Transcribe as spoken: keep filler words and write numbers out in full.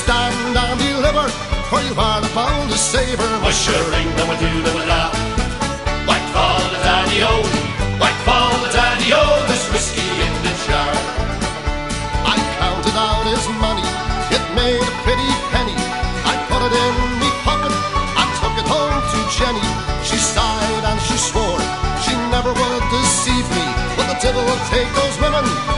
stand and deliver, for you are bound to save her. Mushering, them a do, them a da. Whack fall the daddy-o, whack fall the daddy-o, there's whiskey in the jar. I counted out his money, it made a pretty penny. I put it in me pocket and took it home to Jenny. She sighed and she swore she never would deceive me, but the devil take those women